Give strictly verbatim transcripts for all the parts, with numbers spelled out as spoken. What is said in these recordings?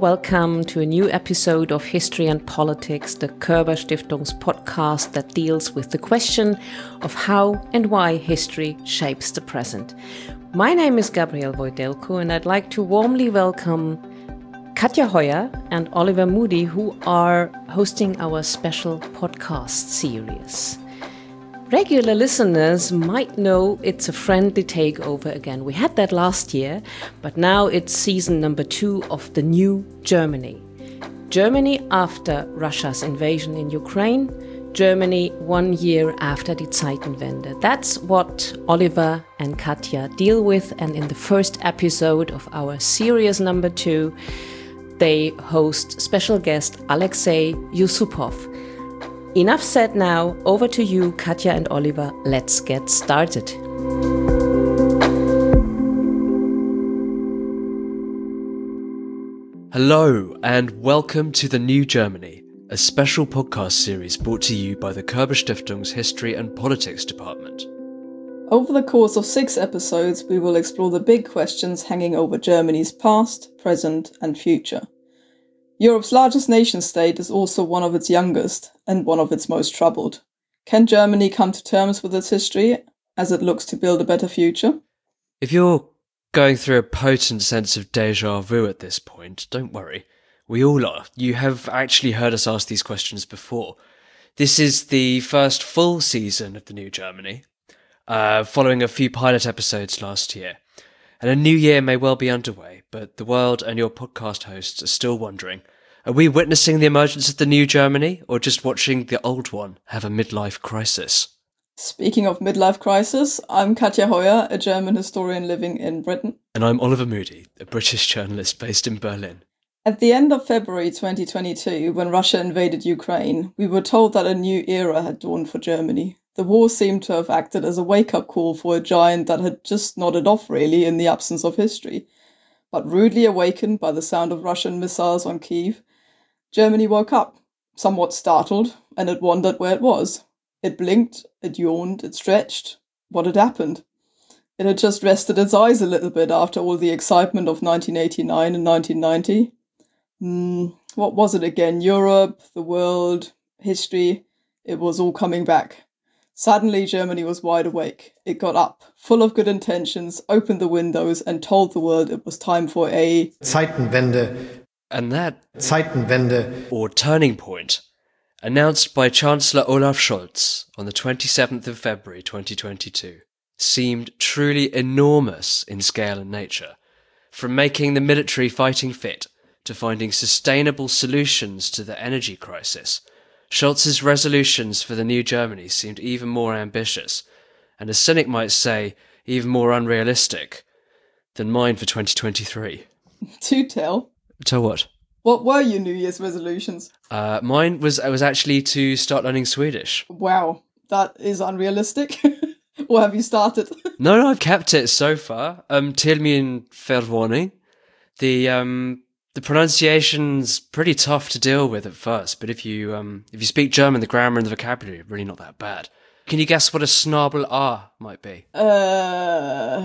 welcome to a new episode of History and Politics, the Körber Stiftung's podcast that deals with the question of how and why history shapes the present. My name is Gabrielle Wojdelko, and I'd like to warmly welcome Katja Heuer and Oliver Moody, who are hosting our special podcast series. Regular listeners might know it's a friendly takeover again. We had that last year, but now it's season number two of the new Germany. Germany after Russia's invasion in Ukraine, Germany one year after die Zeitenwende. That's what Oliver and Katja deal with, and in the first episode of our series number two, they host special guest Alexei Yusupov. Enough said now, over to you, Katja and Oliver. Let's get started. Hello and welcome to The New Germany, a special podcast series brought to you by the Körber Stiftung's History and Politics Department. Over the course of six episodes, we will explore the big questions hanging over Germany's past, present and future. Europe's largest nation-state is also one of its youngest and one of its most troubled. Can Germany come to terms with its history as it looks to build a better future? If you're going through a potent sense of déjà vu at this point, don't worry. We all are. You have actually heard us ask these questions before. This is the first full season of The New Germany, uh, following a few pilot episodes last year. And a new year may well be underway, but the world and your podcast hosts are still wondering, are we witnessing the emergence of the new Germany, or just watching the old one have a midlife crisis? Speaking of midlife crisis, I'm Katja Heuer, a German historian living in Britain. And I'm Oliver Moody, a British journalist based in Berlin. At the end of February twenty twenty-two, when Russia invaded Ukraine, we were told that a new era had dawned for Germany. The war seemed to have acted as a wake-up call for a giant that had just nodded off, really, in the absence of history. But rudely awakened by the sound of Russian missiles on Kyiv, Germany woke up, somewhat startled, and it wondered where it was. It blinked, it yawned, it stretched. What had happened? It had just rested its eyes a little bit after all the excitement of nineteen eighty-nine and nineteen ninety. Hmm, what was it again? Europe, the world, history. It was all coming back. Suddenly, Germany was wide awake. It got up, full of good intentions, opened the windows and told the world it was time for a Zeitenwende. And that Zeitenwende, or turning point, announced by Chancellor Olaf Scholz on the twenty-seventh of February twenty twenty-two, seemed truly enormous in scale and nature. From making the military fighting fit to finding sustainable solutions to the energy crisis, Scholz's resolutions for the new Germany seemed even more ambitious, and a cynic might say, even more unrealistic, than mine for twenty twenty-three. To tell. Tell what? What were your New Year's resolutions? Uh, mine was was actually to start learning Swedish. Wow, that is unrealistic. Or have you started? No, no, I've kept it so far. Um, till min förvåning. The um. The pronunciation's pretty tough to deal with at first, but if you um, if you speak German, the grammar and the vocabulary are really not that bad. Can you guess what a Schnabel A might be? Uh,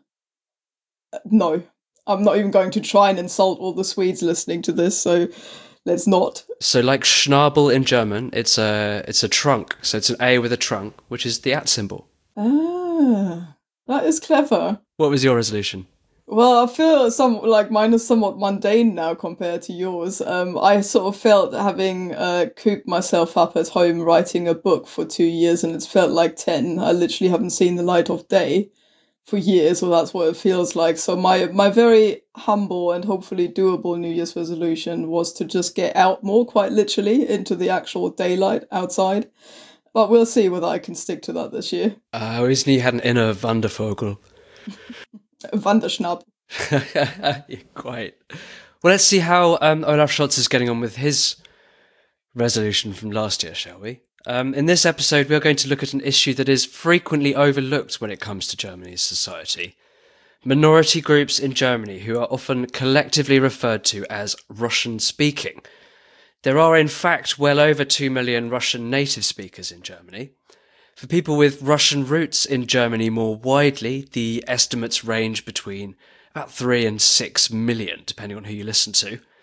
no. I'm not even going to try and insult all the Swedes listening to this, so let's not. So like Schnabel in German, it's a, it's a trunk, so it's an A with a trunk, which is the at symbol. Ah, that is clever. What was your resolution? Well, I feel some like mine is somewhat mundane now compared to yours. Um, I sort of felt having uh, cooped myself up at home writing a book for two years, and it's felt like ten. I literally haven't seen the light of day for years, or that's what it feels like. So my my very humble and hopefully doable New Year's resolution was to just get out more, quite literally, into the actual daylight outside. But we'll see whether I can stick to that this year. Uh, I always knew you had an inner Wandervogel. Wanderschnapp. Yeah, quite. Well, let's see how um, Olaf Scholz is getting on with his resolution from last year, shall we? Um, in this episode, we are going to look at an issue that is frequently overlooked when it comes to Germany's society. Minority groups in Germany who are often collectively referred to as Russian-speaking. There are, in fact, well over two million Russian native speakers in Germany. For people with Russian roots in Germany more widely, the estimates range between about three and six million, depending on who you listen to.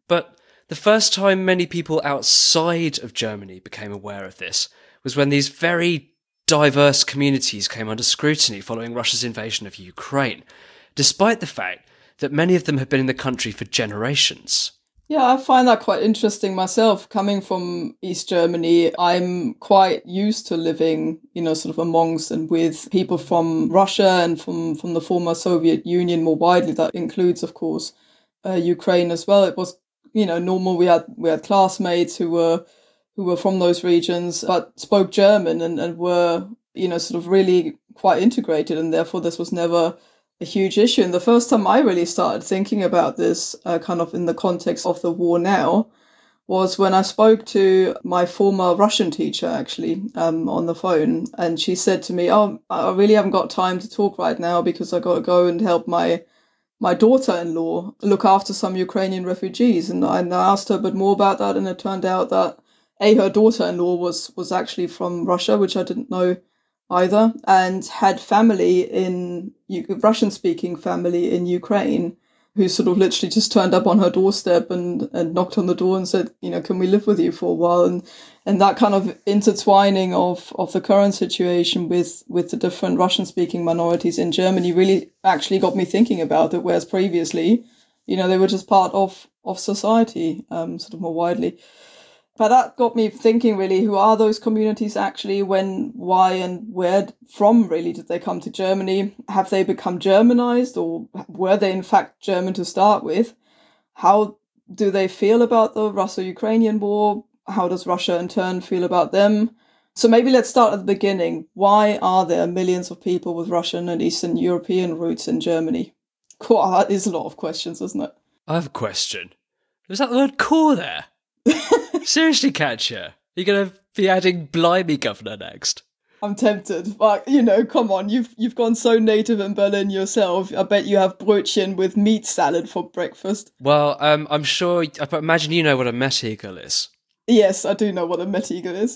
But the first time many people outside of Germany became aware of this was when these very diverse communities came under scrutiny following Russia's invasion of Ukraine, despite the fact that many of them had been in the country for generations. Yeah, I find that quite interesting myself. Coming from East Germany, I'm quite used to living, you know, sort of amongst and with people from Russia and from, from the former Soviet Union more widely. That includes, of course, uh, Ukraine as well. It was, you know, normal. We had we had classmates who were who were from those regions, but spoke German and, and were, you know, sort of really quite integrated, and therefore this was never a huge issue. And the first time I really started thinking about this, uh, kind of in the context of the war now, was when I spoke to my former Russian teacher, actually, um, on the phone. And she said to me, oh, I really haven't got time to talk right now because I got to go and help my my daughter-in-law look after some Ukrainian refugees. And I, and I asked her a bit more about that. And it turned out that, A, her daughter-in-law was, was actually from Russia, which I didn't know either, and had family in Russian-speaking family in Ukraine, who sort of literally just turned up on her doorstep and, and knocked on the door and said, you know, can we live with you for a while? And and that kind of intertwining of, of the current situation with, with the different Russian-speaking minorities in Germany really actually got me thinking about it, whereas previously, you know, they were just part of, of society, um, sort of more widely. But that got me thinking, really, who are those communities actually? When, why, and where from, really, did they come to Germany? Have they become Germanized, or were they, in fact, German to start with? How do they feel about the Russo-Ukrainian war? How does Russia, in turn, feel about them? So maybe let's start at the beginning. Why are there millions of people with Russian and Eastern European roots in Germany? Cool, that is a lot of questions, isn't it? I have a question. Was that the word core there? Seriously, Katja, you're going to be adding blimey governor next? I'm tempted, but, you know, come on, you've you've gone so native in Berlin yourself. I bet you have Brötchen with meat salad for breakfast. Well, um, I'm sure, I imagine you know what a Mettegel is. Yes, I do know what a Mettegel is.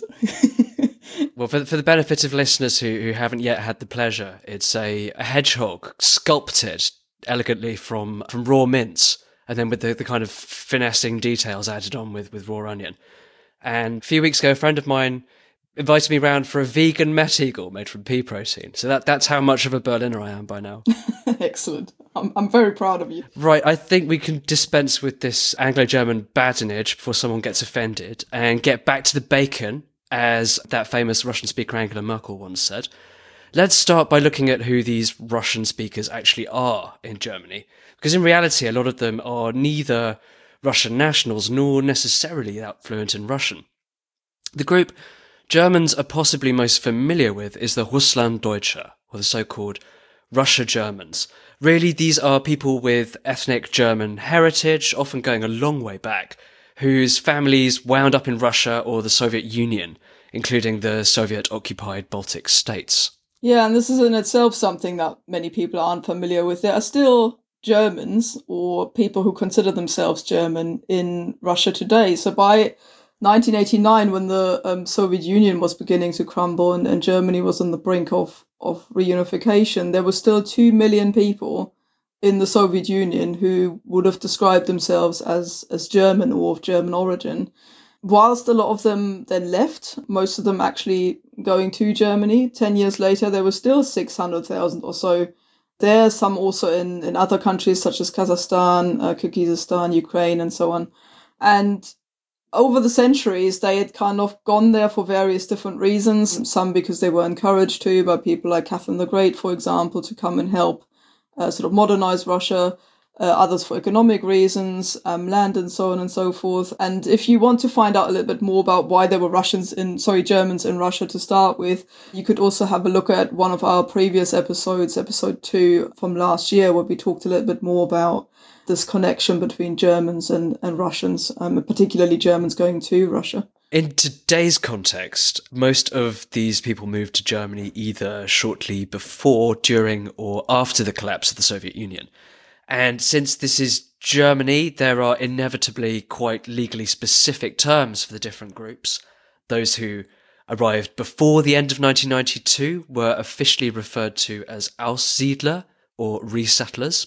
Well, for, for the benefit of listeners who, who haven't yet had the pleasure, it's a, a hedgehog sculpted elegantly from, from raw mince, and then with the, the kind of finessing details added on with, with raw onion. And a few weeks ago, a friend of mine invited me round for a vegan Mettegel made from pea protein. So that that's how much of a Berliner I am by now. Excellent. I'm I'm very proud of you. Right, I think we can dispense with this Anglo-German badinage before someone gets offended and get back to the bacon, as that famous Russian speaker Angela Merkel once said. Let's start by looking at who these Russian speakers actually are in Germany. Because in reality, a lot of them are neither Russian nationals nor necessarily that fluent in Russian. The group Germans are possibly most familiar with is the Russlanddeutsche, or the so-called Russia Germans. Really, these are people with ethnic German heritage, often going a long way back, whose families wound up in Russia or the Soviet Union, including the Soviet-occupied Baltic states. Yeah, and this is in itself something that many people aren't familiar with. There are still Germans, or people who consider themselves German, in Russia today. So by nineteen eighty-nine, when the um, Soviet Union was beginning to crumble and, and Germany was on the brink of, of reunification, there were still two million people in the Soviet Union who would have described themselves as, as German or of German origin. Whilst a lot of them then left, most of them actually going to Germany, ten years later, there were still six hundred thousand or so there, some also in, in other countries such as Kazakhstan, uh, Kyrgyzstan, Ukraine, and so on. And over the centuries, they had kind of gone there for various different reasons, some because they were encouraged to by people like Catherine the Great, for example, to come and help uh, sort of modernize Russia, uh, others for economic reasons, um, land and so on and so forth. And if you want to find out a little bit more about why there were Russians in, sorry, Germans in Russia to start with, you could also have a look at one of our previous episodes, episode two from last year, where we talked a little bit more about this connection between Germans and, and Russians, um, particularly Germans going to Russia. In today's context, most of these people moved to Germany either shortly before, during, or after the collapse of the Soviet Union. And since this is Germany, there are inevitably quite legally specific terms for the different groups. Those who arrived before the end of nineteen ninety-two were officially referred to as Aussiedler, or resettlers,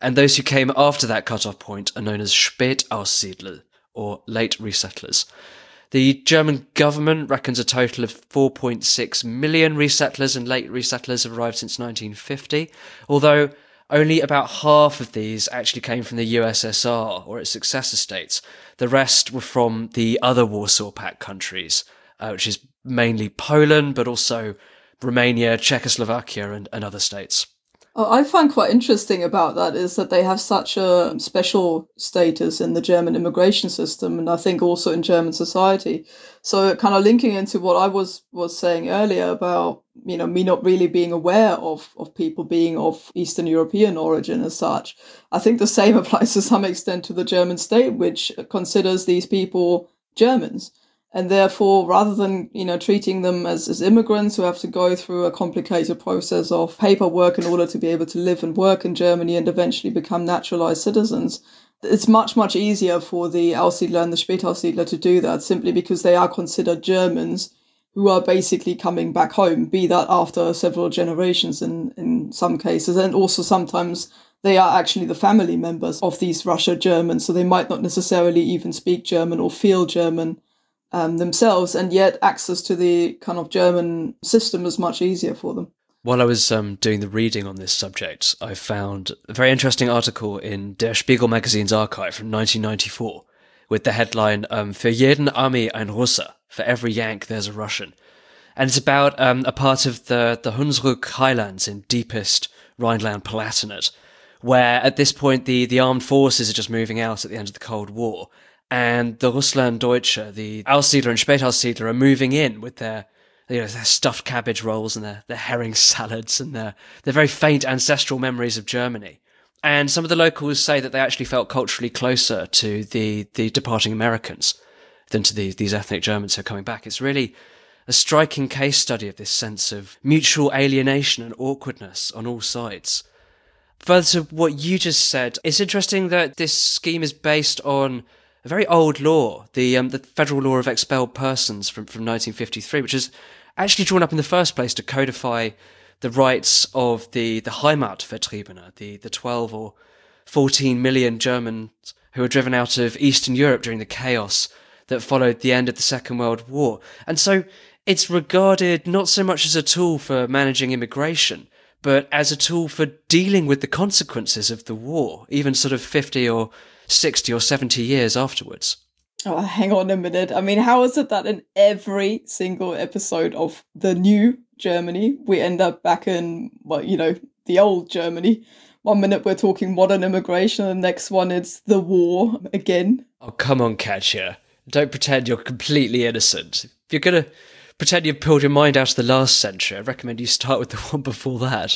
and those who came after that cut-off point are known as Spätaussiedler, or late resettlers. The German government reckons a total of four point six million resettlers and late resettlers have arrived since nineteen fifty, although only about half of these actually came from the U S S R or its successor states. The rest were from the other Warsaw Pact countries, uh, which is mainly Poland, but also Romania, Czechoslovakia, and, and other states. I find quite interesting about that is that they have such a special status in the German immigration system, and I think also in German society. So kind of linking into what I was, was saying earlier about, you know, me not really being aware of, of people being of Eastern European origin as such. I think the same applies to some extent to the German state, which considers these people Germans. And therefore, rather than, you know, treating them as, as immigrants who have to go through a complicated process of paperwork in order to be able to live and work in Germany and eventually become naturalized citizens, it's much, much easier for the Aussiedler and the Spätaussiedler to do that simply because they are considered Germans who are basically coming back home, be that after several generations in, in some cases. And also sometimes they are actually the family members of these Russia Germans, so they might not necessarily even speak German or feel German Um, themselves, and yet access to the kind of German system is much easier for them. While I was um, doing the reading on this subject, I found a very interesting article in Der Spiegel magazine's archive from nineteen ninety-four with the headline, um, Für jeden Ami ein Russe, for every Yank there's a Russian. And it's about um, a part of the, the Hunsrück highlands in deepest Rhineland-Palatinate, where at this point the, the armed forces are just moving out at the end of the Cold War. And the Russlanddeutsche, the Aussiedler and Spätaussiedler, are moving in with their, you know, their stuffed cabbage rolls and their, their herring salads and their, their very faint ancestral memories of Germany. And some of the locals say that they actually felt culturally closer to the, the departing Americans than to the, these ethnic Germans who are coming back. It's really a striking case study of this sense of mutual alienation and awkwardness on all sides. Further to what you just said, it's interesting that this scheme is based on a very old law, the um, the Federal Law of Expelled Persons from, from nineteen fifty-three, which is actually drawn up in the first place to codify the rights of the, the Heimatvertriebene, the, the twelve or fourteen million Germans who were driven out of Eastern Europe during the chaos that followed the end of the Second World War. And so it's regarded not so much as a tool for managing immigration, but as a tool for dealing with the consequences of the war, even sort of fifty or sixty or seventy years afterwards. Oh, hang on a minute. I mean, how is it that in every single episode of the new Germany, we end up back in, well, you know, the old Germany? One minute we're talking modern immigration, and the next one it's the war again. Oh, come on, Katja. Don't pretend you're completely innocent. If you're going to pretend you've pulled your mind out of the last century, I recommend you start with the one before that.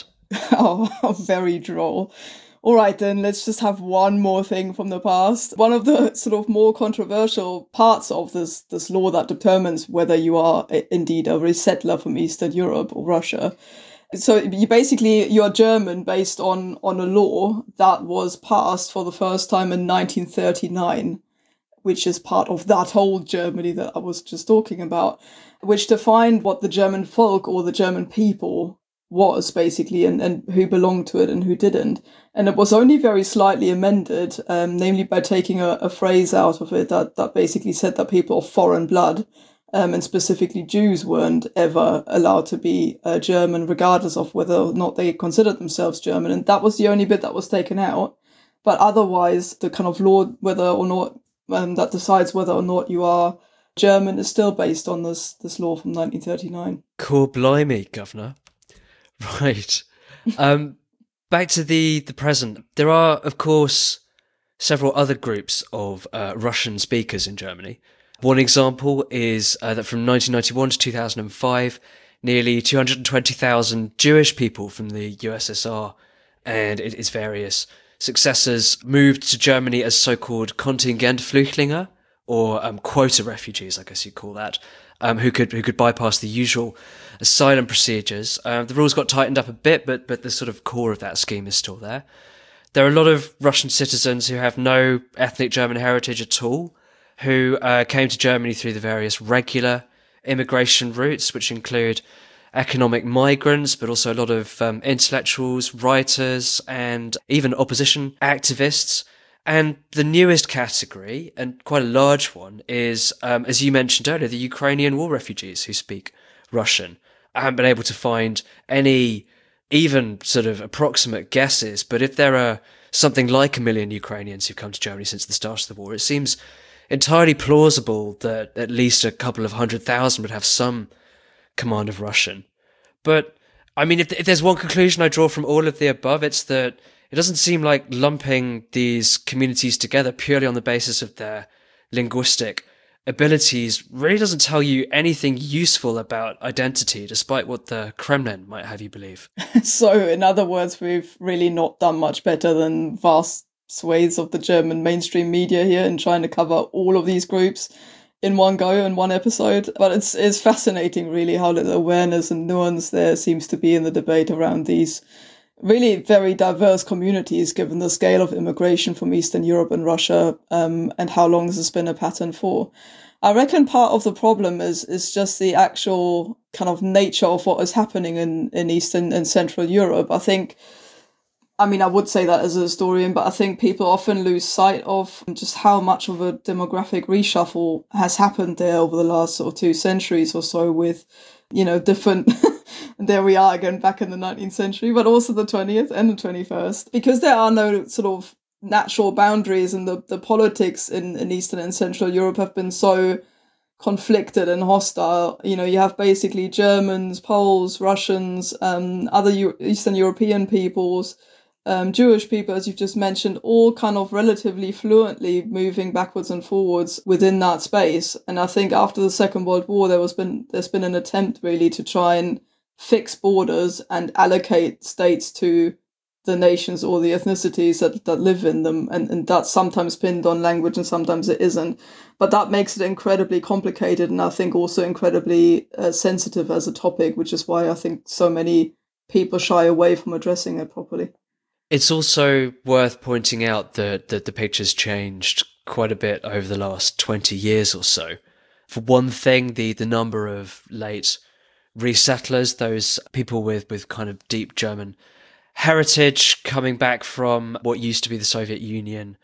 Oh, very droll. All right, then let's just have one more thing from the past. One of the sort of more controversial parts of this, this law that determines whether you are a, indeed a resettler from Eastern Europe or Russia. So you basically, you're German based on, on a law that was passed for the first time in nineteen thirty-nine, which is part of that whole Germany that I was just talking about, which defined what the German folk or the German people was basically, and, and who belonged to it and who didn't. And it was only very slightly amended, um, namely by taking a, a phrase out of it that, that basically said that people of foreign blood, um, and specifically Jews, weren't ever allowed to be uh, German, regardless of whether or not they considered themselves German. And that was the only bit that was taken out. But otherwise, the kind of law, whether or not, um, that decides whether or not you are German, is still based on this, this law from nineteen thirty-nine. Cool, blimey, Governor. Right. Um, back to the, the present. There are, of course, several other groups of uh, Russian speakers in Germany. One example is uh, that from nineteen ninety-one to two thousand five, nearly two hundred twenty thousand Jewish people from the U S S R and its various successors moved to Germany as so-called Kontingentflüchtlinge, or um, quota refugees, I guess you'd call that, um, who could who could bypass the usual asylum procedures. Um, the rules got tightened up a bit, but but the sort of core of that scheme is still there. There are a lot of Russian citizens who have no ethnic German heritage at all, who uh, came to Germany through the various regular immigration routes, which include economic migrants, but also a lot of um, intellectuals, writers, and even opposition activists. And the newest category, and quite a large one, is, um, as you mentioned earlier, the Ukrainian war refugees who speak Russian. I haven't been able to find any even sort of approximate guesses, but if there are something like a million Ukrainians who've come to Germany since the start of the war, it seems entirely plausible that at least a couple of hundred thousand would have some command of Russian. But, I mean, if, if there's one conclusion I draw from all of the above, it's that it doesn't seem like lumping these communities together purely on the basis of their linguistic abilities really doesn't tell you anything useful about identity, despite what the Kremlin might have you believe. So, in other words, we've really not done much better than vast swathes of the German mainstream media here in trying to cover all of these groups in one go in one episode. But it's it's fascinating, really, how little awareness and nuance there seems to be in the debate around these really very diverse communities, given the scale of immigration from Eastern Europe and Russia, um, and how long this has been a pattern for. I reckon part of the problem is is just the actual kind of nature of what is happening in, in Eastern and Central Europe. I think, I mean, I would say that as a historian, but I think people often lose sight of just how much of a demographic reshuffle has happened there over the last sort of two centuries or so with, you know, different... And there we are again, back in the nineteenth century, but also the twentieth and the twenty-first. Because there are no sort of natural boundaries, and the, the politics in, in Eastern and Central Europe have been so conflicted and hostile. You know, you have basically Germans, Poles, Russians, um, other Euro- Eastern European peoples, um, Jewish people, as you've just mentioned, all kind of relatively fluently moving backwards and forwards within that space. And I think after the Second World War, there was been there's been an attempt really to try and fix borders and allocate states to the nations or the ethnicities that, that live in them. And, and that's sometimes pinned on language and sometimes it isn't. But that makes it incredibly complicated and I think also incredibly uh, sensitive as a topic, which is why I think so many people shy away from addressing it properly. It's also worth pointing out that, that the picture's changed quite a bit over the last twenty years or so. For one thing, the, the number of late resettlers, those people with, with kind of deep German heritage coming back from what used to be the Soviet Union,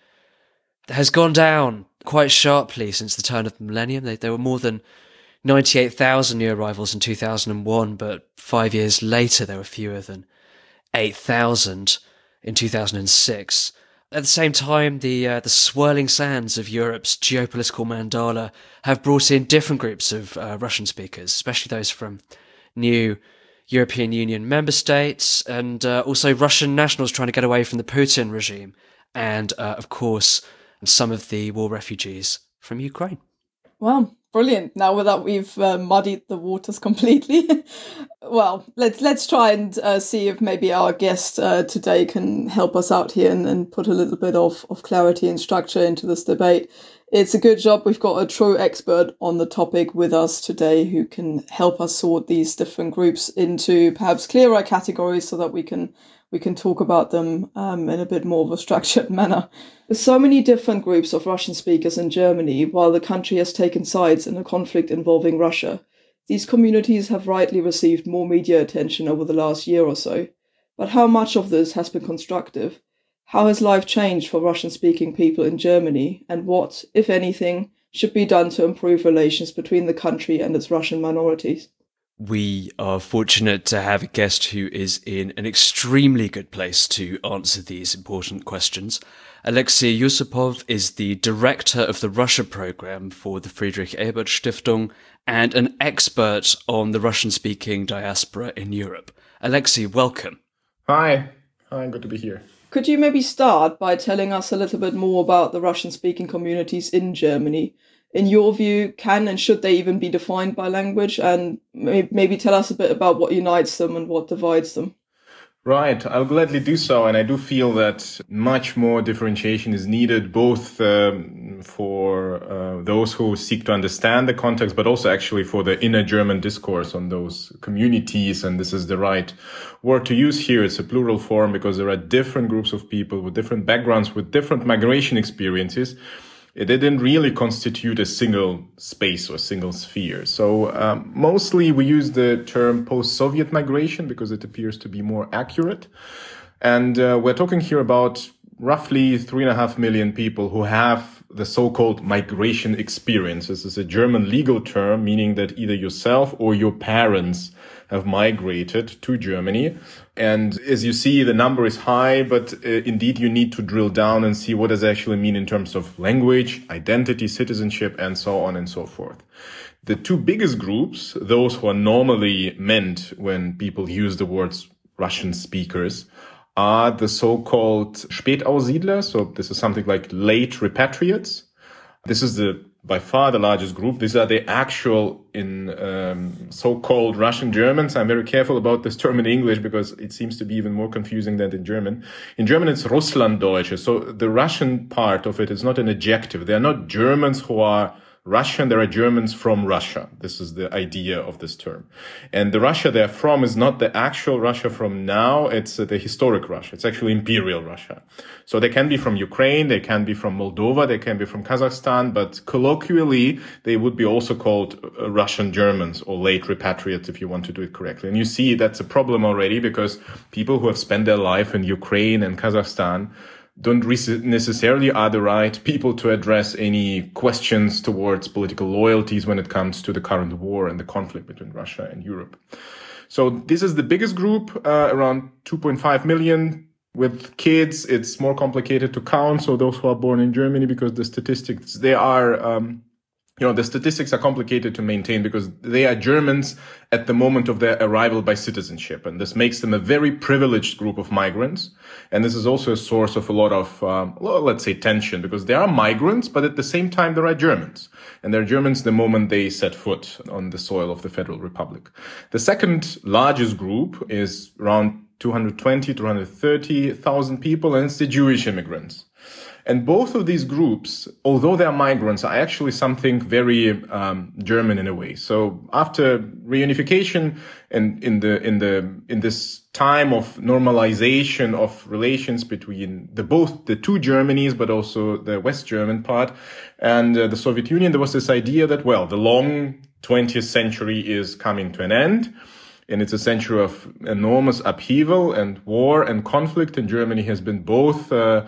has gone down quite sharply since the turn of the millennium. They, there were more than ninety-eight thousand new arrivals in two thousand one, but five years later there were fewer than eight thousand in two thousand six. At the same time, the uh, the swirling sands of Europe's geopolitical mandala have brought in different groups of uh, Russian speakers, especially those from new European Union member states, and uh, also Russian nationals trying to get away from the Putin regime, and uh, of course some of the war refugees from Ukraine. Wow, brilliant! Now that we've uh, muddied the waters completely, well, let's let's try and uh, see if maybe our guest uh, today can help us out here and, and put a little bit of, of clarity and structure into this debate. It's a good job we've got a true expert on the topic with us today who can help us sort these different groups into perhaps clearer categories so that we can we can talk about them um, in a bit more of a structured manner. There's so many different groups of Russian speakers in Germany, while the country has taken sides in a conflict involving Russia. These communities have rightly received more media attention over the last year or so. But how much of this has been constructive? How has life changed for Russian-speaking people in Germany, and what, if anything, should be done to improve relations between the country and its Russian minorities? We are fortunate to have a guest who is in an extremely good place to answer these important questions. Alexei Yusupov is the director of the Russia program for the Friedrich Ebert Stiftung and an expert on the Russian-speaking diaspora in Europe. Alexei, welcome. Hi. Hi, good to be here. Could you maybe start by telling us a little bit more about the Russian-speaking communities in Germany? In your view, can and should they even be defined by language? And maybe tell us a bit about what unites them and what divides them. Right, I'll gladly do so. And I do feel that much more differentiation is needed, both um, for uh, those who seek to understand the context, but also actually for the inner German discourse on those communities. And this is the right word to use here. It's a plural form because there are different groups of people with different backgrounds, with different migration experiences, it didn't really constitute a single space or single sphere. So um, mostly we use the term post-Soviet migration because it appears to be more accurate. And uh, we're talking here about roughly three and a half million people who have the so-called migration experience. This is a German legal term, meaning that either yourself or your parents have migrated to Germany. And as you see, the number is high, but uh, indeed you need to drill down and see what does it actually mean in terms of language, identity, citizenship, and so on and so forth. The two biggest groups, those who are normally meant when people use the words Russian speakers, are the so-called Spätaussiedler. So this is something like late repatriates. This is the by far the largest group. These are the actual in um, so-called Russian Germans. I'm very careful about this term in English because it seems to be even more confusing than in German. In German, it's Russlanddeutsche. So the Russian part of it is not an adjective. They are not Germans who are Russian, there are Germans from Russia. This is the idea of this term. And the Russia they're from is not the actual Russia from now, it's uh, the historic Russia. It's actually Imperial Russia. So they can be from Ukraine, they can be from Moldova, they can be from Kazakhstan, but colloquially, they would be also called uh, Russian Germans or late repatriates if you want to do it correctly. And you see that's a problem already because people who have spent their life in Ukraine and Kazakhstan don't necessarily are the right people to address any questions towards political loyalties when it comes to the current war and the conflict between Russia and Europe. So this is the biggest group, uh, around two point five million. With kids, it's more complicated to count. So those who are born in Germany, because the statistics, they are, um, you know, the statistics are complicated to maintain because they are Germans at the moment of their arrival by citizenship. And this makes them a very privileged group of migrants. And this is also a source of a lot of, um, let's say, tension because they are migrants, but at the same time, there are Germans. And they're Germans the moment they set foot on the soil of the Federal Republic. The second largest group is around two hundred twenty, two hundred thirty thousand people, and it's the Jewish immigrants. And both of these groups, although they are migrants, are actually something very um, German in a way. So after reunification and in the in the in this time of normalization of relations between the both the two Germanys, but also the West German part and uh, the Soviet Union, there was this idea that, well, the long twentieth century is coming to an end. And it's a century of enormous upheaval and war and conflict. And Germany has been both uh,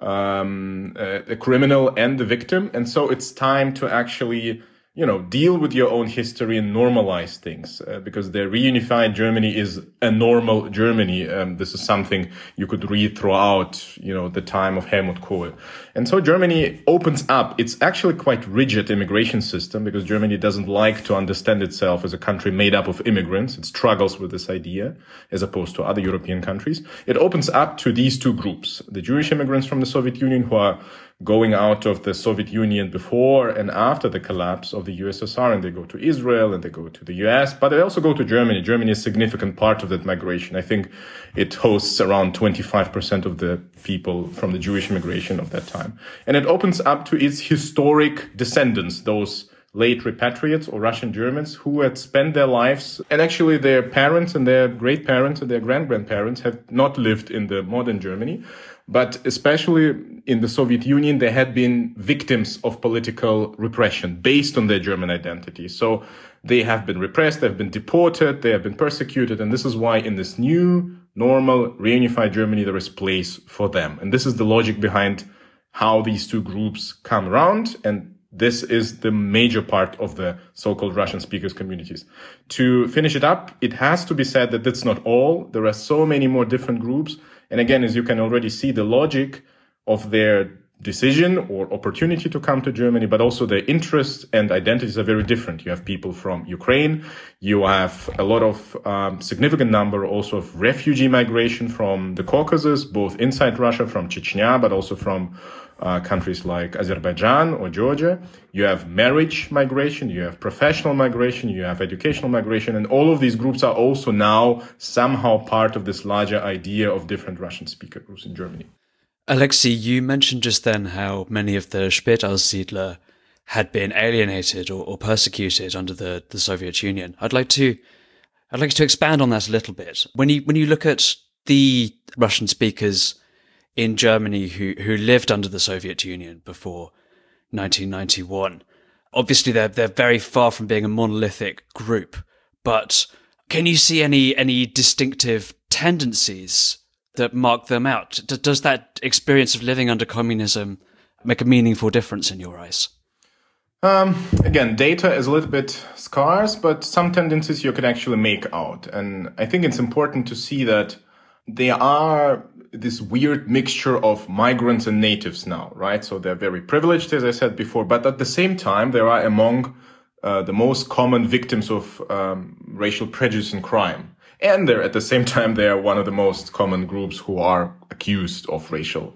um, uh, a criminal and the victim. And so it's time to actually, you know, deal with your own history and normalize things uh, because the reunified Germany is a normal Germany. Um, this is something you could read throughout, you know, the time of Helmut Kohl. And so Germany opens up. It's actually quite rigid immigration system because Germany doesn't like to understand itself as a country made up of immigrants. It struggles with this idea as opposed to other European countries. It opens up to these two groups, the Jewish immigrants from the Soviet Union who are going out of the Soviet Union before and after the collapse of the U S S R, and they go to Israel and they go to the U S, but they also go to Germany. Germany is a significant part of that migration. I think it hosts around twenty-five percent of the people from the Jewish immigration of that time. And it opens up to its historic descendants, those late repatriates or Russian Germans who had spent their lives, and actually their parents and their great parents and their grand-grandparents have not lived in the modern Germany. But especially in the Soviet Union, they had been victims of political repression based on their German identity. So they have been repressed, they've been deported, they have been persecuted. And this is why in this new, normal, reunified Germany, there is place for them. And this is the logic behind how these two groups come around. And this is the major part of the so-called Russian speakers communities. To finish it up, it has to be said that that's not all. There are so many more different groups. And again, as you can already see, the logic of their decision or opportunity to come to Germany, but also their interests and identities are very different. You have people from Ukraine. You have a lot of um, significant number also of refugee migration from the Caucasus, both inside Russia, from Chechnya, but also from uh, countries like Azerbaijan or Georgia. You have marriage migration, you have professional migration, you have educational migration, and all of these groups are also now somehow part of this larger idea of different Russian speaker groups in Germany. Alexei, you mentioned just then how many of the Spätaussiedler had been alienated or, or persecuted under the, the Soviet Union. I'd like to I'd like to expand on that a little bit. When you when you look at the Russian speakers in Germany who, who lived under the Soviet Union before nineteen ninety-one. Obviously, they're they're very far from being a monolithic group, but can you see any any distinctive tendencies that mark them out? D- does that experience of living under communism make a meaningful difference in your eyes? Um, again, data is a little bit scarce, but some tendencies you can actually make out. And I think it's important to see that they are this weird mixture of migrants and natives now, right? So they're very privileged, as I said before, but at the same time, they are among uh, the most common victims of um, racial prejudice and crime. And they're at the same time, they are one of the most common groups who are accused of racial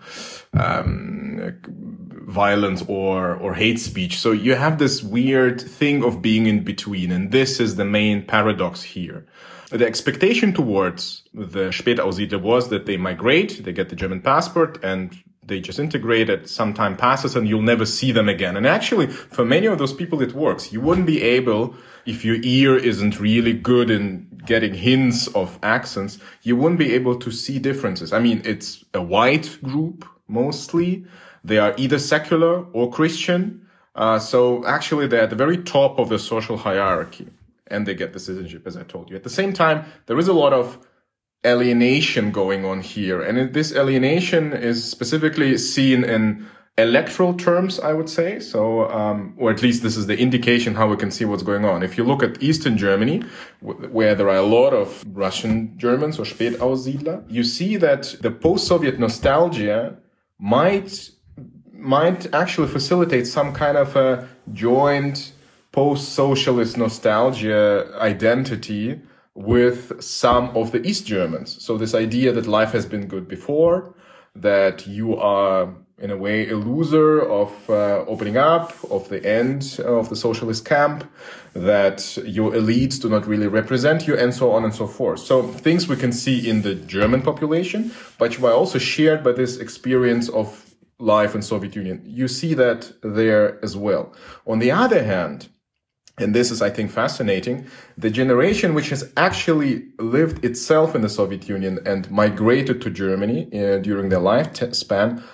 um, violence or, or hate speech. So you have this weird thing of being in between. And this is the main paradox here. The expectation towards the Spätaussiedler was that they migrate, they get the German passport, and they just integrate it. Some time passes and you'll never see them again. And actually, for many of those people, it works. You wouldn't be able, if your ear isn't really good in getting hints of accents, you wouldn't be able to see differences. I mean, it's a white group, mostly. They are either secular or Christian. Uh, so actually, they're at the very top of the social hierarchy. And they get the citizenship, as I told you. At the same time, there is a lot of alienation going on here. And this alienation is specifically seen in electoral terms, I would say. So, um, or at least this is the indication how we can see what's going on. If you look at Eastern Germany, where there are a lot of Russian Germans or Spätaussiedler, you see that the post-Soviet nostalgia might, might actually facilitate some kind of a joint post-socialist nostalgia identity with some of the East Germans. So this idea that life has been good before, that you are in a way a loser of uh, opening up, of the end of the socialist camp, that your elites do not really represent you, and so on and so forth. So things we can see in the German population, but were also shared by this experience of life in Soviet Union. You see that there as well. On the other hand, and this is, I think, fascinating, the generation which has actually lived itself in the Soviet Union and migrated to Germany uh, during their lifespan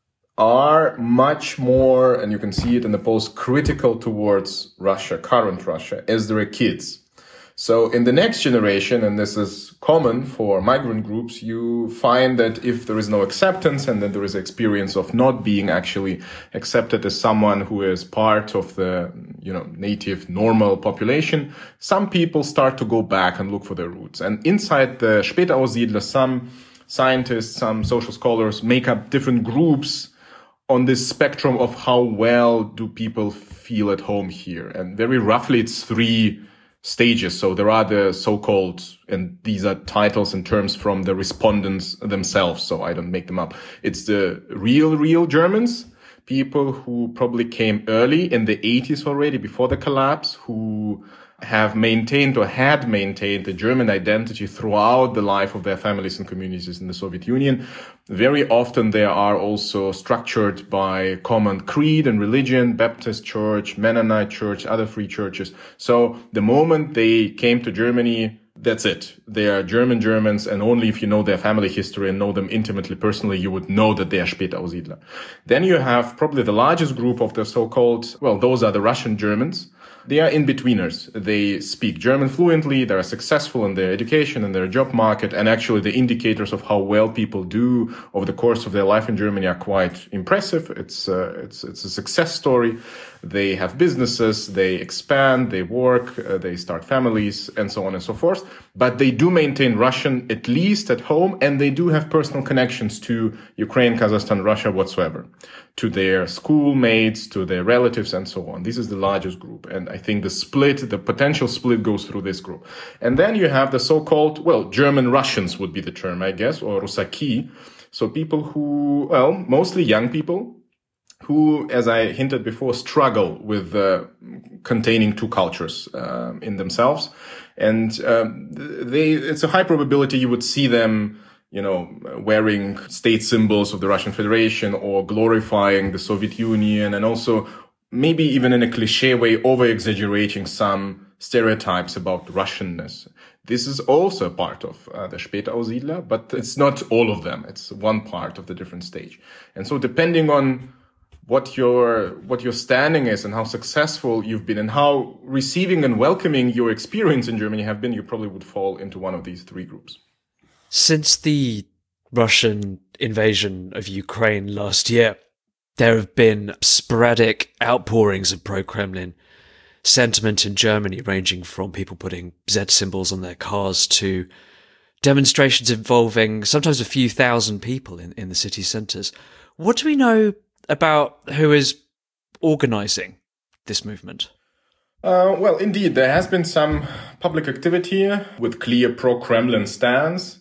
are much more, and you can see it in the polls, critical towards Russia, current Russia, as their kids. So in the next generation, and this is common for migrant groups, you find that if there is no acceptance and then there is experience of not being actually accepted as someone who is part of the, you know, native normal population, some people start to go back and look for their roots. And inside the Spätaussiedler, some scientists, some social scholars make up different groups on this spectrum of how well do people feel at home here. And very roughly, it's three stages. So there are the so-called, and these are titles and terms from the respondents themselves, so I don't make them up. It's the real, real Germans, people who probably came early in the eighties already, before the collapse, who have maintained or had maintained the German identity throughout the life of their families and communities in the Soviet Union. Very often they are also structured by common creed and religion, Baptist church, Mennonite church, other free churches. So the moment they came to Germany, that's it. They are German Germans, and only if you know their family history and know them intimately personally, you would know that they are Spätaussiedler. Then you have probably the largest group of the so-called, well, those are the Russian Germans. They are in-betweeners. They speak German fluently, they are successful in their education and their job market, and actually the indicators of how well people do over the course of their life in Germany are quite impressive. It's, uh, it's, it's a success story. They have businesses, they expand, they work, uh, they start families, and so on and so forth. But they do maintain Russian, at least at home, and they do have personal connections to Ukraine, Kazakhstan, Russia, whatsoever, to their schoolmates, to their relatives, and so on. This is the largest group. And I think the split, the potential split goes through this group. And then you have the so-called, well, German Russians would be the term, I guess, or Russaki. So people who, well, mostly young people, who, as I hinted before, struggle with uh, containing two cultures uh, in themselves. And um, they, it's a high probability you would see them, you know, wearing state symbols of the Russian Federation or glorifying the Soviet Union, and also maybe even in a cliche way over-exaggerating some stereotypes about Russianness. This is also a part of uh, the Spätaussiedler, but it's not all of them. It's one part of the different stage. And so depending on what your what your standing is and how successful you've been and how receiving and welcoming your experience in Germany have been, you probably would fall into one of these three groups. Since the Russian invasion of Ukraine last year, there have been sporadic outpourings of pro-Kremlin sentiment in Germany, ranging from people putting Z symbols on their cars to demonstrations involving sometimes a few thousand people in, in the city centres. What do we know about who is organising this movement? Uh, well, indeed, there has been some public activity with clear pro-Kremlin stance.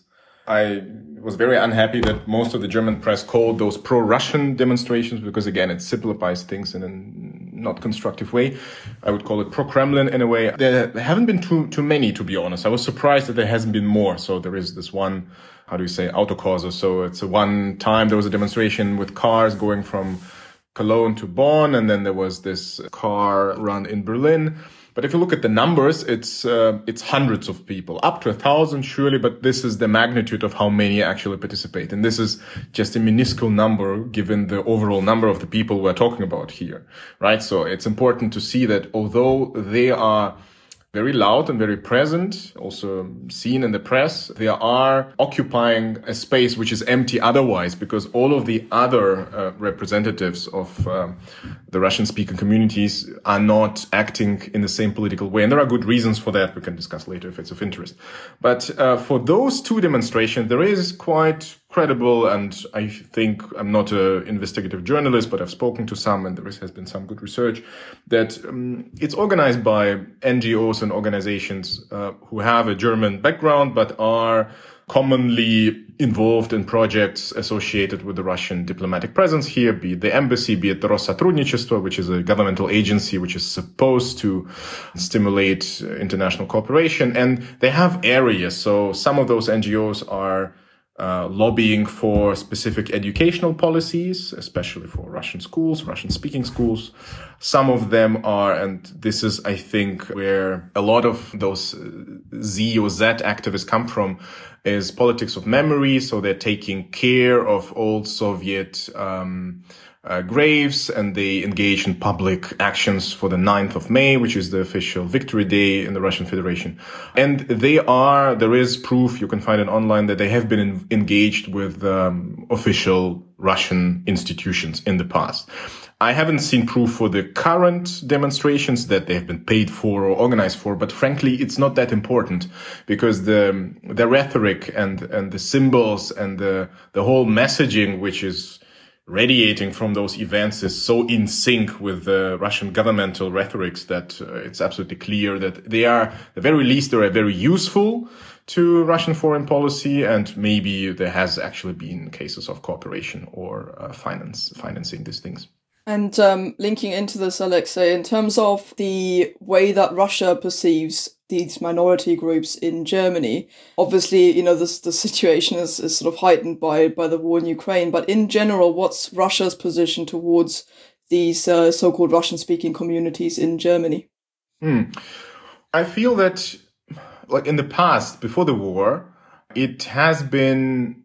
I was very unhappy that most of the German press called those pro-Russian demonstrations because, again, it simplifies things in a not constructive way. I would call it pro-Kremlin in a way. There haven't been too too many, to be honest. I was surprised that there hasn't been more. So there is this one, how do you say, Autokorso. So it's a one time there was a demonstration with cars going from Cologne to Bonn, and then there was this car run in Berlin. But if you look at the numbers, it's uh, it's hundreds of people, up to a thousand surely, but this is the magnitude of how many actually participate. And this is just a minuscule number given the overall number of the people we're talking about here, right? So it's important to see that although they are very loud and very present, also seen in the press, they are occupying a space which is empty otherwise, because all of the other uh, representatives of um, the Russian-speaking communities are not acting in the same political way. And there are good reasons for that. We can discuss later if it's of interest. But uh, for those two demonstrations, there is quite credible, and I think, I'm not an investigative journalist, but I've spoken to some, and there has been some good research, that um, it's organized by N G Os and organizations uh, who have a German background, but are commonly involved in projects associated with the Russian diplomatic presence here, be it the embassy, be it the Россотрудничество, which is a governmental agency which is supposed to stimulate international cooperation. And they have areas. So some of those N G Os are Uh, lobbying for specific educational policies, especially for Russian schools, Russian-speaking schools. Some of them are, and this is, I think, where a lot of those Z or Z activists come from, is politics of memory. So they're taking care of old Soviet um Uh, graves, and they engage in public actions for the ninth of May, which is the official victory day in the Russian Federation. And they are, there is proof, you can find it online, that they have been in, engaged with um, official Russian institutions in the past. I haven't seen proof for the current demonstrations that they have been paid for or organized for, but frankly, it's not that important, because the the rhetoric and and the symbols and the the whole messaging which is radiating from those events is so in sync with the Russian governmental rhetorics that uh, it's absolutely clear that they are, at the very least, they are very useful to Russian foreign policy, and maybe there has actually been cases of cooperation or uh, finance financing these things. And um, linking into this, Alexei, in terms of the way that Russia perceives these minority groups in Germany, obviously, you know, this the situation is, is sort of heightened by, by the war in Ukraine. But in general, what's Russia's position towards these uh, so-called Russian-speaking communities in Germany? Hmm. I feel that, like in the past, before the war, it has been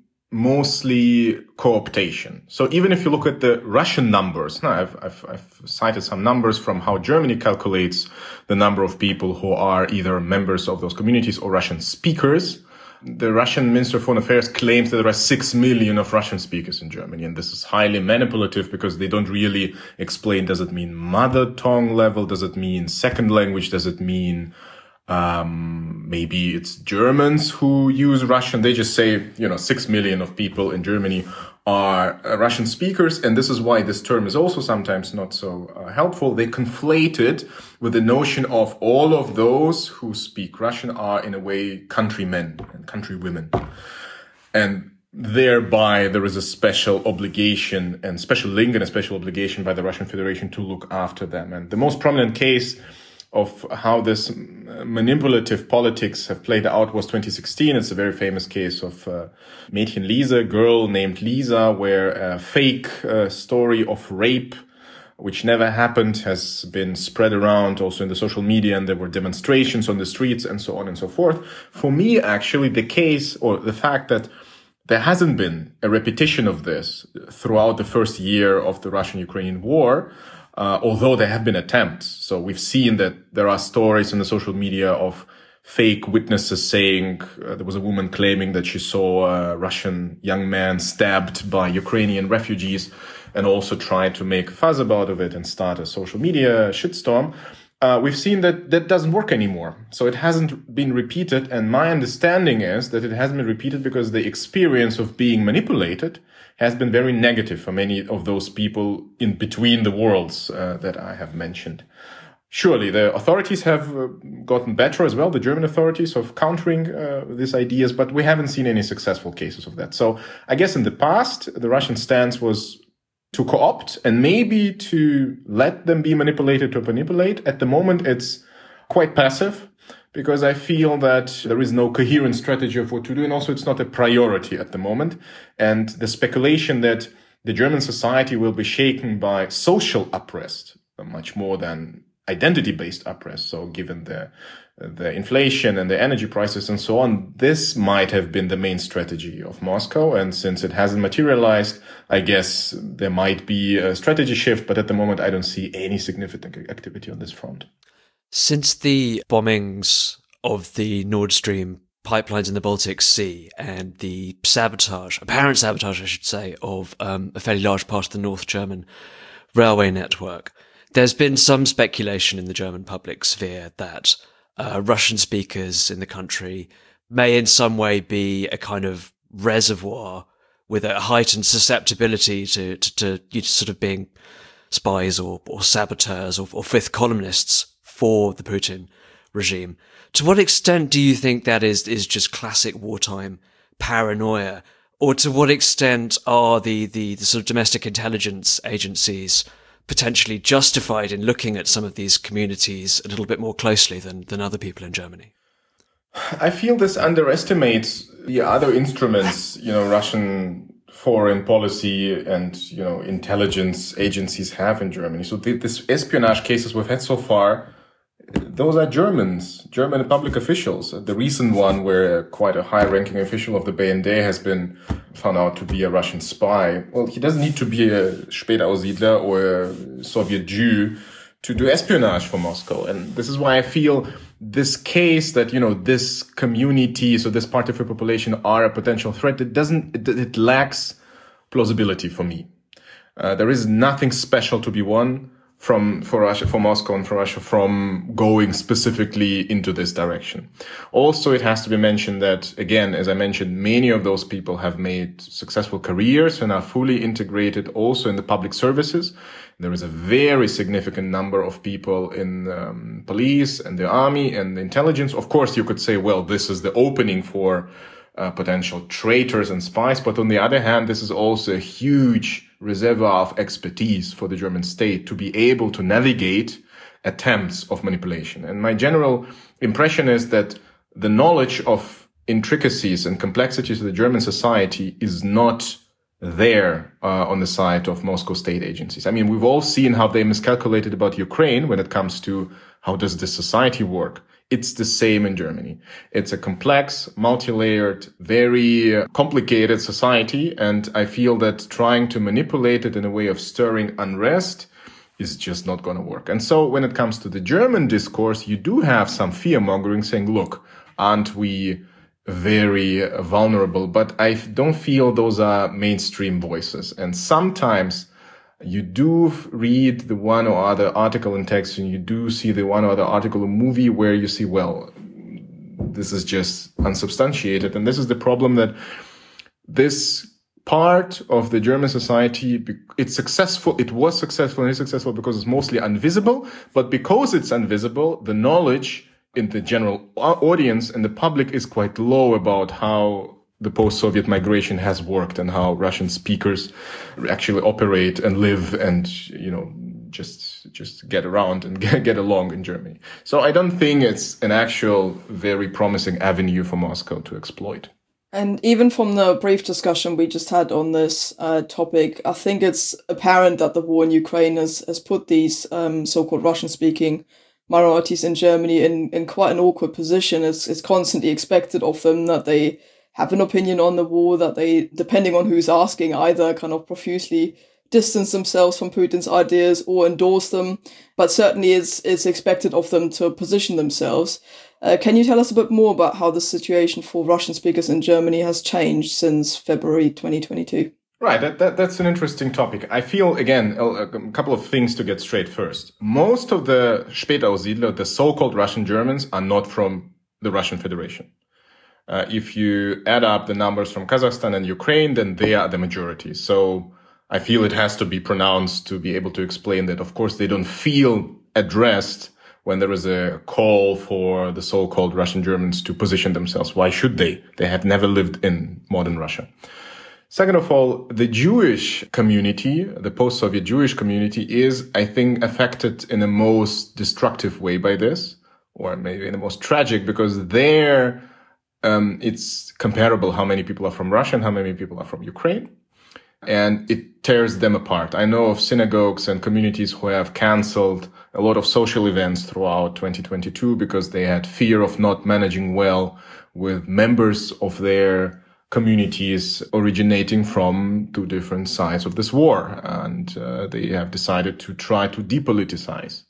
mostly co-optation. So even if you look at the Russian numbers, now I've, I've, I've cited some numbers from how Germany calculates the number of people who are either members of those communities or Russian speakers. The Russian Minister of Foreign Affairs claims that there are six million of Russian speakers in Germany. And this is highly manipulative because they don't really explain, does it mean mother tongue level? Does it mean second language? Does it mean Um, maybe it's Germans who use Russian? They just say, you know, six million of people in Germany are uh, Russian speakers. And this is why this term is also sometimes not so uh, helpful. They conflate it with the notion of all of those who speak Russian are in a way countrymen and countrywomen. And thereby there is a special obligation and special link and a special obligation by the Russian Federation to look after them. And the most prominent case of how this manipulative politics have played out was twenty sixteen. It's a very famous case of uh, Mädchen Lisa, a girl named Lisa, where a fake uh, story of rape, which never happened, has been spread around also in the social media, and there were demonstrations on the streets and so on and so forth. For me, actually, the case or the fact that there hasn't been a repetition of this throughout the first year of the Russian-Ukrainian war, uh, although there have been attempts. So we've seen that there are stories in the social media of fake witnesses saying uh, there was a woman claiming that she saw a Russian young man stabbed by Ukrainian refugees, and also tried to make a fuss about of it and start a social media shitstorm. Uh, we've seen that that doesn't work anymore. So it hasn't been repeated. And my understanding is that it hasn't been repeated because the experience of being manipulated has been very negative for many of those people in between the worlds uh, that I have mentioned. Surely the authorities have uh, gotten better as well, the German authorities, of countering uh, these ideas, but we haven't seen any successful cases of that. So I guess in the past, the Russian stance was to co-opt and maybe to let them be manipulated to manipulate. At the moment, it's quite passive because I feel that there is no coherent strategy of what to do. And also it's not a priority at the moment. And the speculation that the German society will be shaken by social unrest much more than identity-based unrest. So given the the inflation and the energy prices and so on, this might have been the main strategy of Moscow. And since it hasn't materialized, I guess there might be a strategy shift, but at the moment, I don't see any significant activity on this front. Since the bombings of the Nord Stream pipelines in the Baltic Sea and the sabotage, apparent sabotage, I should say, of um, a fairly large part of the North German railway network, there's been some speculation in the German public sphere that Uh, Russian speakers in the country may in some way be a kind of reservoir with a heightened susceptibility to, to, to you know, sort of being spies or, or saboteurs or, or fifth columnists for the Putin regime. To what extent do you think that is, is just classic wartime paranoia? Or to what extent are the, the, the sort of domestic intelligence agencies potentially justified in looking at some of these communities a little bit more closely than, than other people in Germany? I feel this underestimates the other instruments, you know, Russian foreign policy and, you know, intelligence agencies have in Germany. So the, this espionage cases we've had so far, those are Germans, German public officials. The recent one where quite a high-ranking official of the B N D has been found out to be a Russian spy. Well, he doesn't need to be a Spätaussiedler or a Soviet Jew to do espionage for Moscow. And this is why I feel this case that, you know, this community, so this part of the population are a potential threat, it doesn't, it, it lacks plausibility for me. Uh, there is nothing special to be won from, for Russia, for Moscow and for Russia from going specifically into this direction. Also, it has to be mentioned that, again, as I mentioned, many of those people have made successful careers and are fully integrated also in the public services. There is a very significant number of people in um, police and the army and the intelligence. Of course, you could say, well, this is the opening for uh, potential traitors and spies. But on the other hand, this is also a huge reservoir of expertise for the German state to be able to navigate attempts of manipulation. And my general impression is that the knowledge of intricacies and complexities of the German society is not there uh, on the side of Moscow state agencies. I mean, we've all seen how they miscalculated about Ukraine when it comes to how does this society work. It's the same in Germany. It's a complex, multi-layered, very complicated society. And I feel that trying to manipulate it in a way of stirring unrest is just not going to work. And so when it comes to the German discourse, you do have some fear-mongering saying, look, aren't we very vulnerable? But I don't feel those are mainstream voices. And sometimes you do read the one or other article in text and you do see the one or other article or movie where you see, well, this is just unsubstantiated. And this is the problem, that this part of the German society, it's successful, it was successful and is successful because it's mostly invisible. But because it's invisible, the knowledge in the general audience and the public is quite low about how the post-Soviet migration has worked and how Russian speakers actually operate and live and, you know, just, just get around and get, get along in Germany. So I don't think it's an actual very promising avenue for Moscow to exploit. And even from the brief discussion we just had on this uh, topic, I think it's apparent that the war in Ukraine has, has put these um, so-called Russian-speaking minorities in Germany in, in quite an awkward position. It's, it's constantly expected of them that they have an opinion on the war, that they, depending on who's asking, either kind of profusely distance themselves from Putin's ideas or endorse them, but certainly it's, it's expected of them to position themselves. Uh, can you tell us a bit more about how the situation for Russian speakers in Germany has changed since February twenty twenty-two? Right, that, that, that's an interesting topic. I feel, again, a, a couple of things to get straight first. Most of the Spätaussiedler, the so-called Russian Germans, are not from the Russian Federation. Uh, if you add up the numbers from Kazakhstan and Ukraine, then they are the majority. So I feel it has to be pronounced to be able to explain that, of course, they don't feel addressed when there is a call for the so-called Russian Germans to position themselves. Why should they? They have never lived in modern Russia. Second of all, the Jewish community, the post-Soviet Jewish community, is, I think, affected in the most destructive way by this, or maybe in the most tragic, because there um, it's comparable how many people are from Russia and how many people are from Ukraine. And it tears them apart. I know of synagogues and communities who have canceled a lot of social events throughout twenty twenty-two because they had fear of not managing well with members of their communities originating from two different sides of this war. And uh, they have decided to try to depoliticize.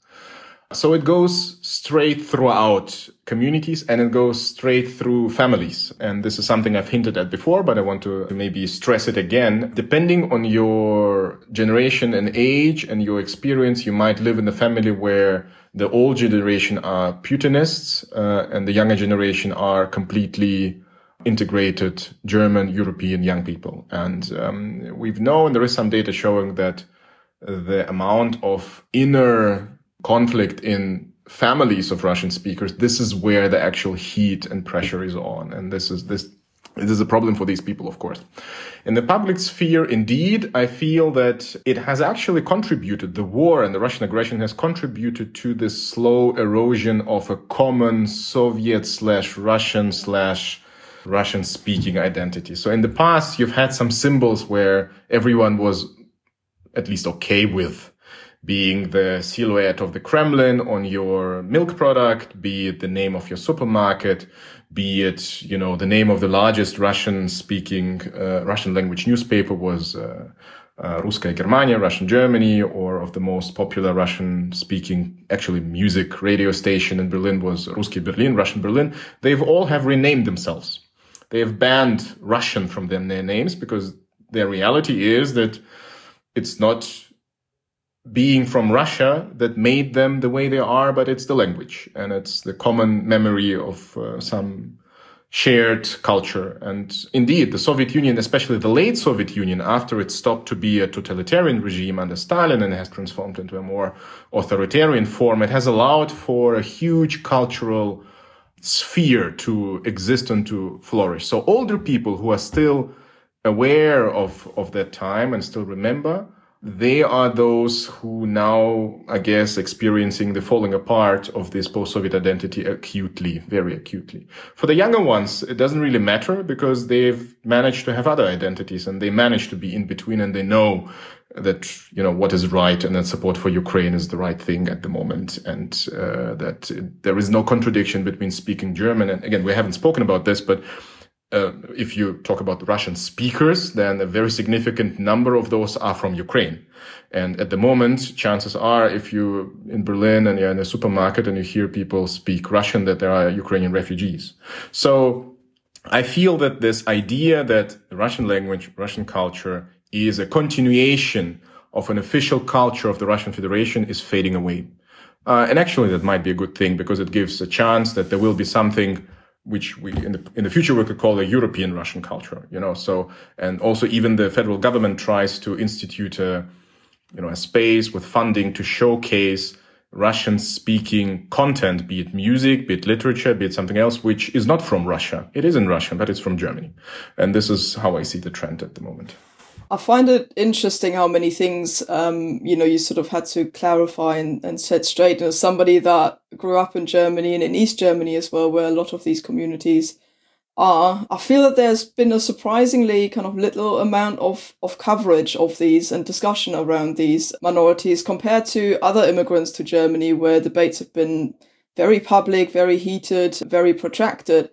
So it goes straight throughout communities and it goes straight through families. And this is something I've hinted at before, but I want to maybe stress it again. Depending on your generation and age and your experience, you might live in a family where the old generation are Putinists uh, and the younger generation are completely integrated German, European young people. And um, we've known, there is some data showing that the amount of inner conflict in families of Russian speakers, this is where the actual heat and pressure is on. And this is, this, this is a problem for these people, of course. In the public sphere, indeed, I feel that it has actually contributed, the war and the Russian aggression has contributed to this slow erosion of a common Soviet slash Russian slash Russian speaking identity. So in the past, you've had some symbols where everyone was at least okay with, being the silhouette of the Kremlin on your milk product, be it the name of your supermarket, be it, you know, the name of the largest Russian-speaking, uh, Russian-language newspaper was uh, uh, Russkaya Germania, Russian Germany, or of the most popular Russian-speaking, actually music radio station in Berlin was Rусский Berlin, Russian Berlin. They've all have renamed themselves. They have banned Russian from them, their names, because their reality is that it's not being from Russia that made them the way they are, but it's the language and it's the common memory of uh, some shared culture. And indeed, the Soviet Union, especially the late Soviet Union, after it stopped to be a totalitarian regime under Stalin and has transformed into a more authoritarian form, it has allowed for a huge cultural sphere to exist and to flourish. So older people who are still aware of, of that time and still remember, they are those who now, I guess, experiencing the falling apart of this post-Soviet identity acutely, very acutely. For the younger ones, it doesn't really matter because they've managed to have other identities and they manage to be in between and they know that, you know, what is right and that support for Ukraine is the right thing at the moment. And uh, that there is no contradiction between speaking German. And again, we haven't spoken about this, but Uh, if you talk about Russian speakers, then a very significant number of those are from Ukraine. And at the moment, chances are, if you're in Berlin and you're in a supermarket and you hear people speak Russian, that there are Ukrainian refugees. So I feel that this idea that the Russian language, Russian culture is a continuation of an official culture of the Russian Federation is fading away. Uh, and actually that might be a good thing because it gives a chance that there will be something which we in the in the future we could call a European Russian culture, you know. So, and also even the federal government tries to institute a, you know, a space with funding to showcase Russian-speaking content, be it music, be it literature, be it something else, which is not from Russia. It is in Russian, but it's from Germany, and this is how I see the trend at the moment. I find it interesting how many things, um, you know, you sort of had to clarify and, and set straight. And as somebody that grew up in Germany and in East Germany as well, where a lot of these communities are, I feel that there's been a surprisingly kind of little amount of, of coverage of these and discussion around these minorities compared to other immigrants to Germany, where debates have been very public, very heated, very protracted.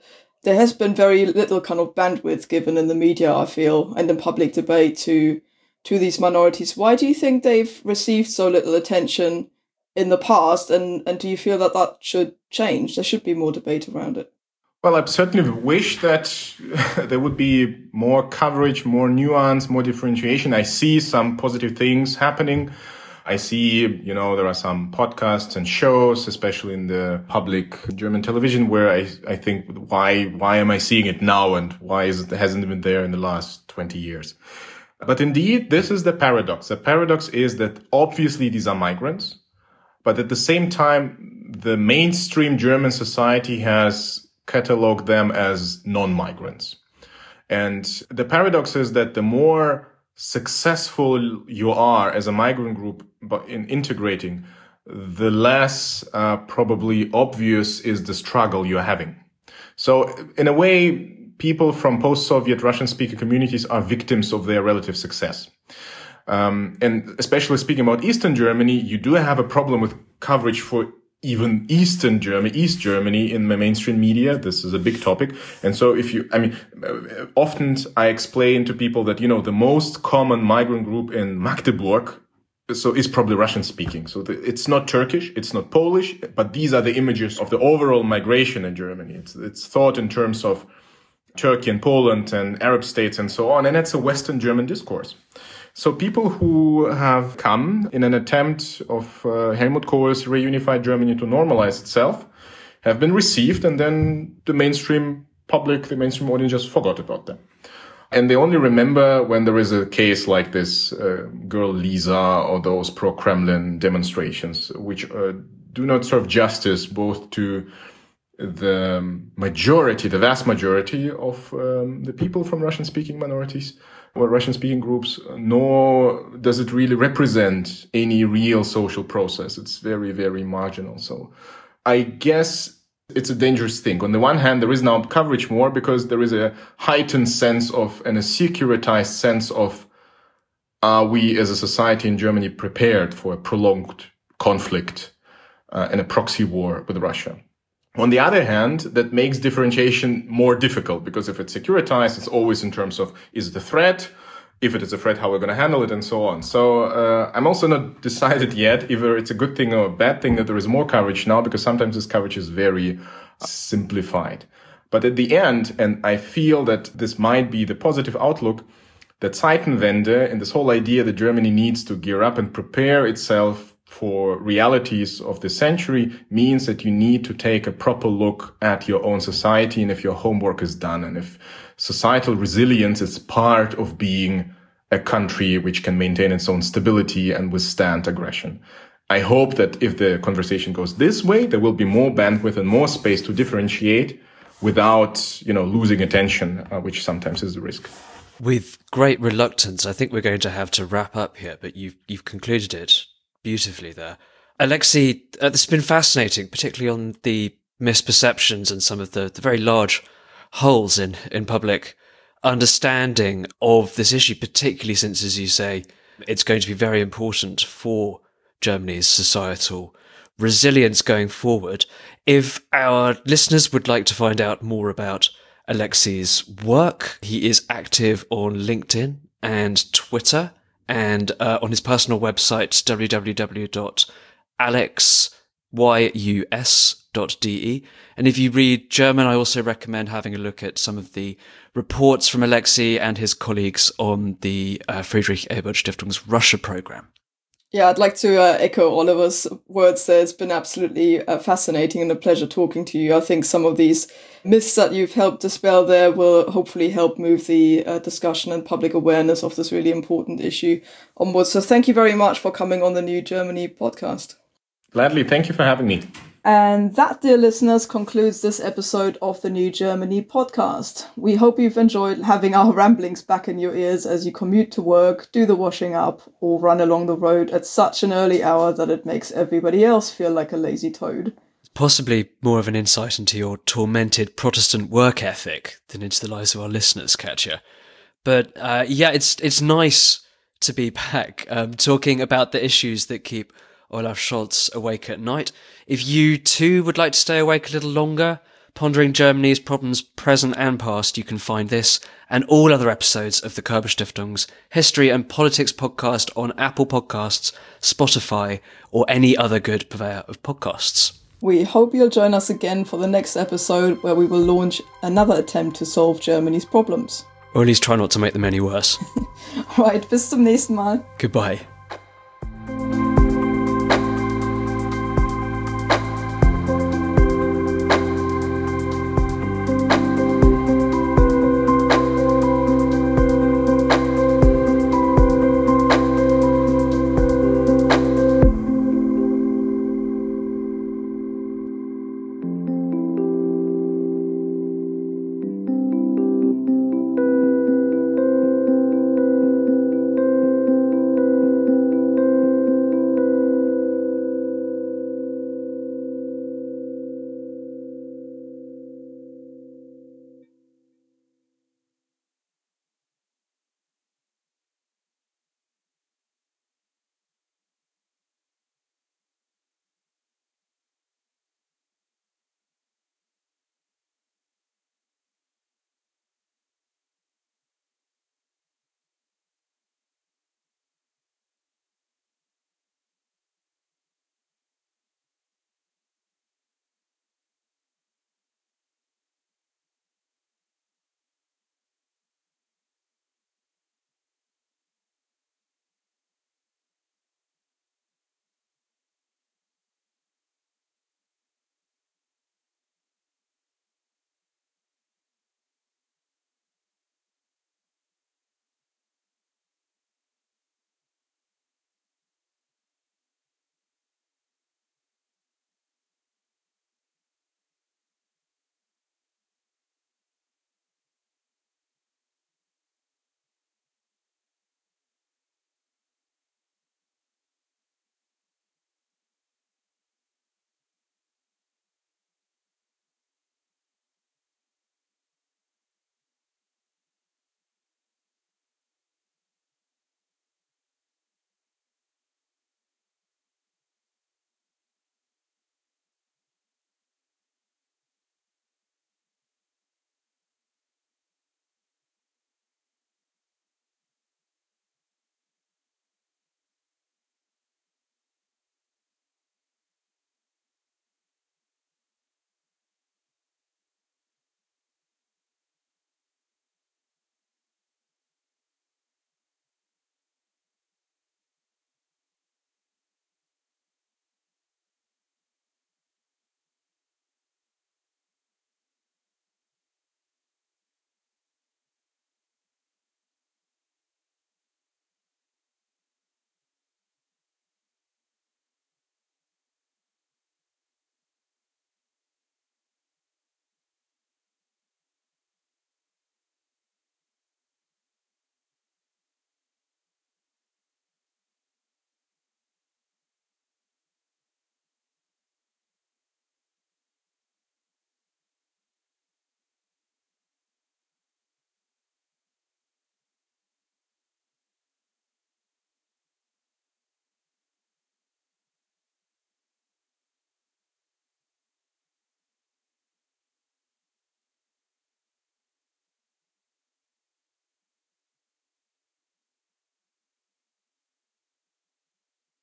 there has been very little kind of bandwidth given in the media, I feel, and in public debate to to these minorities. Why do you think they've received so little attention in the past, and, and do you feel that that should change? There should be more debate around it. Well, I certainly wish that there would be more coverage, more nuance, more differentiation. I see some positive things happening. I see, you know, there are some podcasts and shows, especially in the public German television, where I, I think, why, why am I seeing it now, and why is it, hasn't it been there in the last twenty years? But indeed, this is the paradox. The paradox is that obviously these are migrants, but at the same time, the mainstream German society has cataloged them as non-migrants. And the paradox is that the more successful you are as a migrant group in integrating, the less uh, probably obvious is the struggle you're having. So in a way, people from post-Soviet Russian-speaking communities are victims of their relative success. Um, and especially speaking about Eastern Germany, you do have a problem with coverage for even Eastern Germany, East Germany in the mainstream media. This is a big topic. And so if you, I mean, often I explain to people that, you know, the most common migrant group in Magdeburg so is probably Russian speaking. So the, it's not Turkish, it's not Polish, but these are the images of the overall migration in Germany. It's, it's thought in terms of Turkey and Poland and Arab states and so on. And it's a Western German discourse. So people who have come in an attempt of uh, Helmut Kohl's reunified Germany to normalize itself have been received, and then the mainstream public, the mainstream audience just forgot about them. And they only remember when there is a case like this uh, girl Lisa or those pro-Kremlin demonstrations, which uh, do not serve justice both to the majority, the vast majority of um, the people from Russian-speaking minorities or Russian-speaking groups, nor does it really represent any real social process. It's very, very marginal. So I guess it's a dangerous thing. On the one hand, there is now coverage more because there is a heightened sense of, and a securitized sense of, are we as a society in Germany prepared for a prolonged conflict uh, and a proxy war with Russia? On the other hand, that makes differentiation more difficult, because if it's securitized, it's always in terms of, is it a threat? If it is a threat, how we're going to handle it, and so on. So uh, I'm also not decided yet either it's a good thing or a bad thing that there is more coverage now, because sometimes this coverage is very simplified. But at the end, and I feel that this might be the positive outlook, that Zeitenwende and this whole idea that Germany needs to gear up and prepare itself for realities of the century means that you need to take a proper look at your own society, and if your homework is done, and if societal resilience is part of being a country which can maintain its own stability and withstand aggression. I hope that if the conversation goes this way, there will be more bandwidth and more space to differentiate without, you know, losing attention, uh, which sometimes is a risk. With great reluctance, I think we're going to have to wrap up here, but you've you've concluded it beautifully there. Alexei, uh, this has been fascinating, particularly on the misperceptions and some of the, the very large holes in, in public understanding of this issue, particularly since, as you say, it's going to be very important for Germany's societal resilience going forward. If our listeners would like to find out more about Alexei's work, he is active on LinkedIn and Twitter, and uh, on his personal website, w w w dot alex yus dot d e. And if you read German, I also recommend having a look at some of the reports from Alexei and his colleagues on the uh, Friedrich Ebert Stiftung's Russia program. Yeah, I'd like to uh, echo Oliver's words there. It's been absolutely uh, fascinating and a pleasure talking to you. I think some of these myths that you've helped dispel there will hopefully help move the uh, discussion and public awareness of this really important issue onwards. So thank you very much for coming on the New Germany podcast. Gladly. Thank you for having me. And that, dear listeners, concludes this episode of the New Germany podcast. We hope you've enjoyed having our ramblings back in your ears as you commute to work, do the washing up, or run along the road at such an early hour that it makes everybody else feel like a lazy toad. Possibly more of an insight into your tormented Protestant work ethic than into the lives of our listeners, Katja. But uh, yeah, it's it's nice to be back um, talking about the issues that keep Olaf Scholz awake at night. If you too would like to stay awake a little longer, pondering Germany's problems present and past, you can find this and all other episodes of the Körber Stiftung's History and Politics podcast on Apple Podcasts, Spotify, or any other good purveyor of podcasts. We hope you'll join us again for the next episode, where we will launch another attempt to solve Germany's problems. Or at least try not to make them any worse. Right, bis zum nächsten Mal. Goodbye.